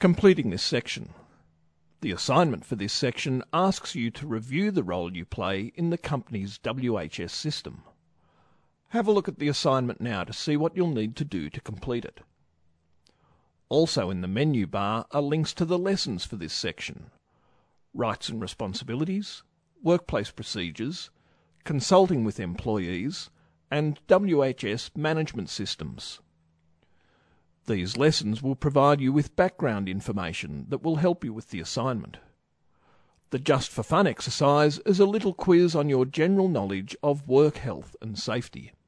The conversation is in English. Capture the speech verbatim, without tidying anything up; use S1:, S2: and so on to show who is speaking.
S1: Completing this section. The assignment for this section asks you to review the role you play in the company's W H S system. Have a look at the assignment now to see what you'll need to do to complete it. Also in the menu bar are links to the lessons for this section: rights and responsibilities, workplace procedures, consulting with employees, and W H S management systems. These lessons will provide you with background information that will help you with the assignment. The Just for Fun exercise is a little quiz on your general knowledge of work health and safety.